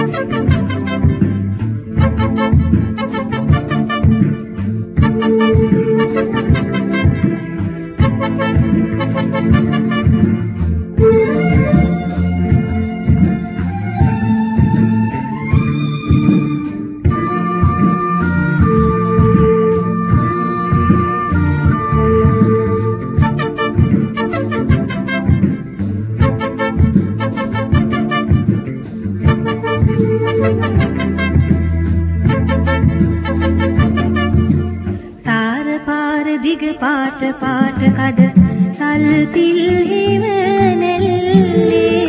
පාට පාට කඩ සල්තිල් හිවනැල්ලේ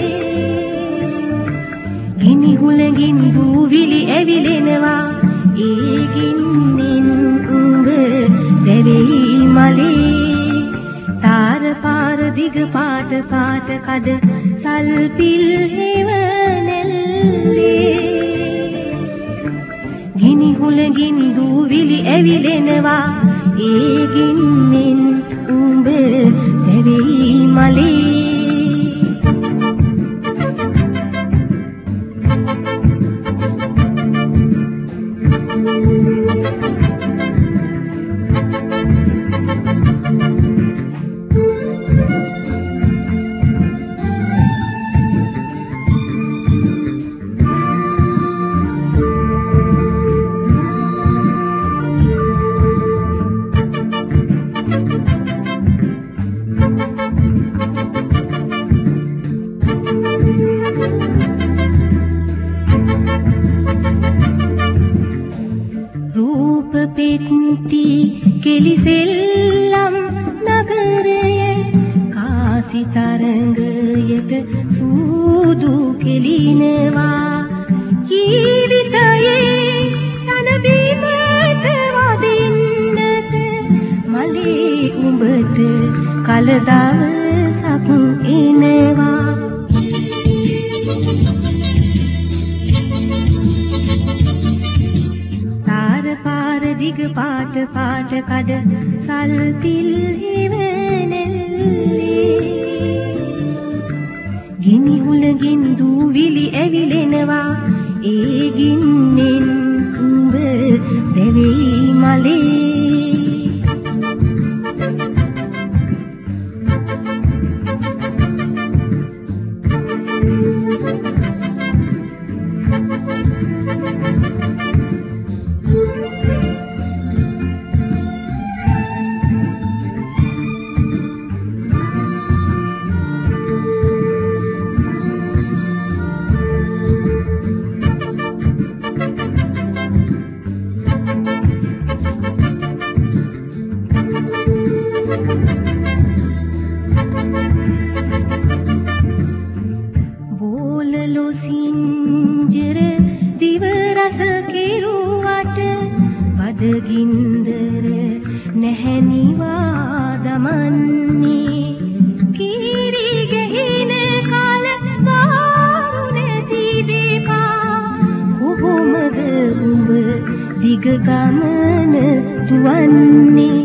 ගිනි හුලඟින් දූවිලි ඇවිලෙනවා ඒ ගින්නෙන් උඹ දැවෙයි මලේ තාර පාර දිග පාට පාට කඩ සල්තිල් හිවනැල්ලේ ගිනි හුලඟින් දූවිලි ඇවිලෙනවා ඒ ගින්නෙන් උඹ දැවෙයි මලේ පෙට්ටි කෙලිසෙල්ලම් නගරයේ කාසි තරංගයට සූදු කෙලිනවා ජීවිතයේ තන බීමට වදින්නට මලේ උඹට කල දවසක් එනවා දිග පාට පාට කඩ සල්තිල් හිවනැල්ලේ ගිනි හුලඟින් දූවිලි ඇවිලෙනවා ඒ ගින්නෙන් උඹ දැවෙයි මලේ බෝලලු සිංජර දිව රස කෙරුවට බදගින්දර නැහැනිවා දමන්නේ කීරි ගෙහින කාල වාරුනැති දෙපා කොහොමද උඹ දිග ගමන දුවන්නේ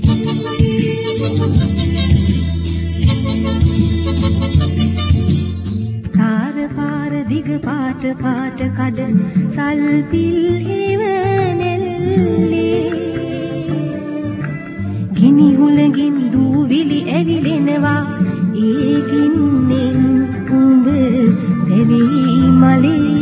දිග පාට පාට කඩ සල්තිල් හිවනැල්ලේ ගිනි හුලඟින් දූවිලි ඇවිලෙනවා ඒ ගින්නෙන් උඹ දැවෙයි මලේ